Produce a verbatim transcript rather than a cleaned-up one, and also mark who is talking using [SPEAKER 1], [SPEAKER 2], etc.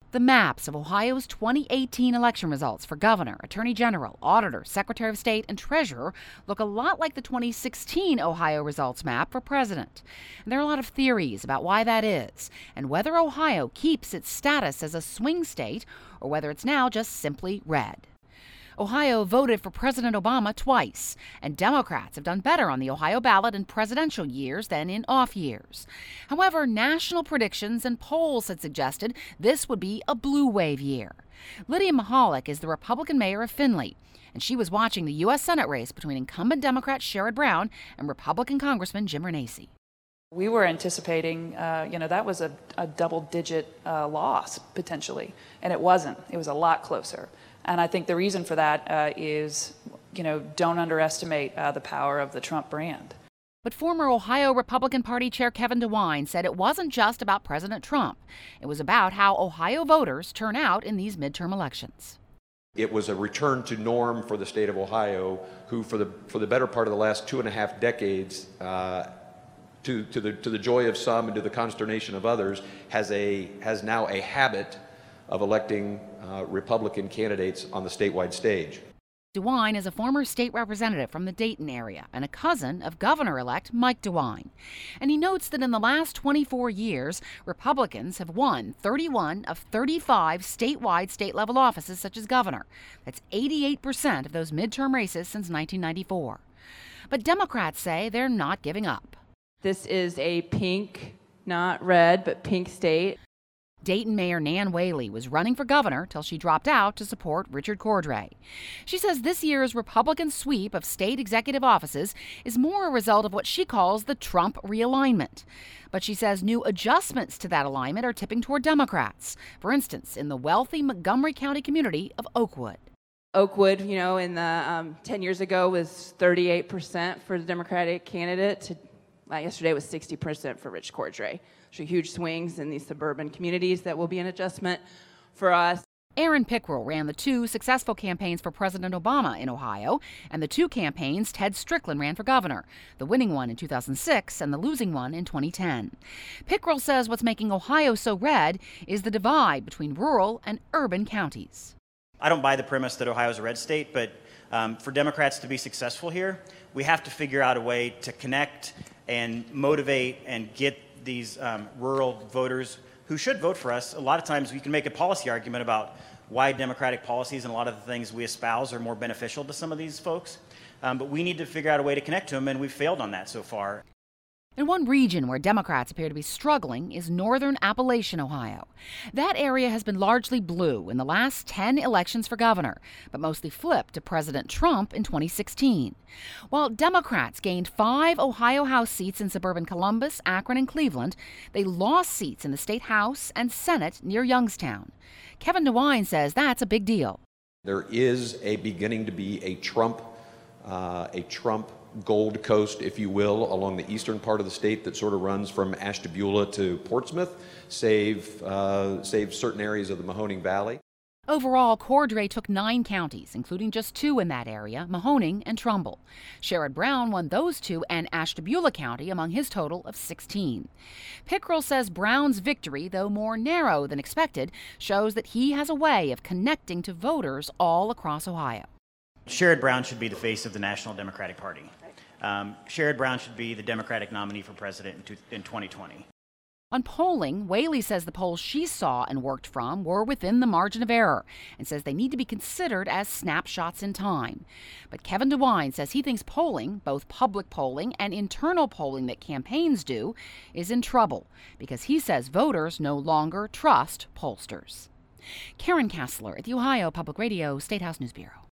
[SPEAKER 1] The maps of Ohio's twenty eighteen election results for governor, attorney general, auditor, secretary of state, and treasurer look a lot like the twenty sixteen Ohio results map for president. And there are a lot of theories about why that is, and whether Ohio keeps its status as a swing state or whether it's now just simply red. Ohio voted for President Obama twice, and Democrats have done better on the Ohio ballot in presidential years than in off years. However, national predictions and polls had suggested this would be a blue wave year. Lydia Mihalik is the Republican mayor of Findlay, and she was watching the U S Senate race between incumbent Democrat Sherrod Brown and Republican Congressman Jim Renacci.
[SPEAKER 2] We were anticipating, uh, you know, that was a, a double-digit uh, loss, potentially, and it wasn't. It was a lot closer. And I think the reason for that uh, is, you know, don't underestimate uh, the power of the Trump brand.
[SPEAKER 1] But former Ohio Republican Party Chair Kevin DeWine said it wasn't just about President Trump. It was about how Ohio voters turn out in these midterm elections.
[SPEAKER 3] It was a return to norm for the state of Ohio, who for the for the better part of the last two and a half decades, uh, to to the to the joy of some and to the consternation of others, has a has now a habit of electing uh, Republican candidates on the statewide stage.
[SPEAKER 1] DeWine is a former state representative from the Dayton area and a cousin of Governor-elect Mike DeWine. And he notes that in the last twenty-four years, Republicans have won thirty-one of thirty-five statewide state-level offices such as governor. That's eighty-eight percent of those midterm races since nineteen ninety-four. But Democrats say they're not giving up.
[SPEAKER 4] This is a pink, not red, but pink state.
[SPEAKER 1] Dayton Mayor Nan Whaley was running for governor till she dropped out to support Richard Cordray. She says this year's Republican sweep of state executive offices is more a result of what she calls the Trump realignment. But she says new adjustments to that alignment are tipping toward Democrats, for instance, in the wealthy Montgomery County community of Oakwood.
[SPEAKER 4] Oakwood, you know, in the um, ten years ago was thirty-eight percent for the Democratic candidate. To, uh, yesterday was sixty percent for Rich Cordray. So huge swings in these suburban communities that will be an adjustment for us.
[SPEAKER 1] Aaron Pickrell ran the two successful campaigns for President Obama in Ohio, and the two campaigns Ted Strickland ran for governor, the winning one in two thousand six and the losing one in twenty ten. Pickrell says what's making Ohio so red is the divide between rural and urban counties.
[SPEAKER 5] I don't buy the premise that Ohio is a red state, but um, for Democrats to be successful here, we have to figure out a way to connect and motivate and get these um, rural voters who should vote for us. A lot of times we can make a policy argument about why Democratic policies and a lot of the things we espouse are more beneficial to some of these folks. Um, but we need to figure out a way to connect to them, and we've failed on that so far.
[SPEAKER 1] And one region where Democrats appear to be struggling is northern Appalachian, Ohio. That area has been largely blue in the last ten elections for governor, but mostly flipped to President Trump in twenty sixteen. While Democrats gained five Ohio House seats in suburban Columbus, Akron, and Cleveland, they lost seats in the state House and Senate near Youngstown. Kevin DeWine says that's a big deal.
[SPEAKER 3] There is a beginning to be a Trump, uh, a Trump Gold Coast, if you will, along the eastern part of the state that sort of runs from Ashtabula to Portsmouth, save, uh, save certain areas of the Mahoning Valley.
[SPEAKER 1] Overall, Cordray took nine counties, including just two in that area, Mahoning and Trumbull. Sherrod Brown won those two and Ashtabula County among his total of sixteen. Pickrell says Brown's victory, though more narrow than expected, shows that he has a way of connecting to voters all across Ohio.
[SPEAKER 5] Sherrod Brown should be the face of the National Democratic Party. Um, Sherrod Brown should be the Democratic nominee for president in, two, in twenty twenty.
[SPEAKER 1] On polling, Whaley says the polls she saw and worked from were within the margin of error and says they need to be considered as snapshots in time. But Kevin DeWine says he thinks polling, both public polling and internal polling that campaigns do, is in trouble because he says voters no longer trust pollsters. Karen Kassler at the Ohio Public Radio State House News Bureau.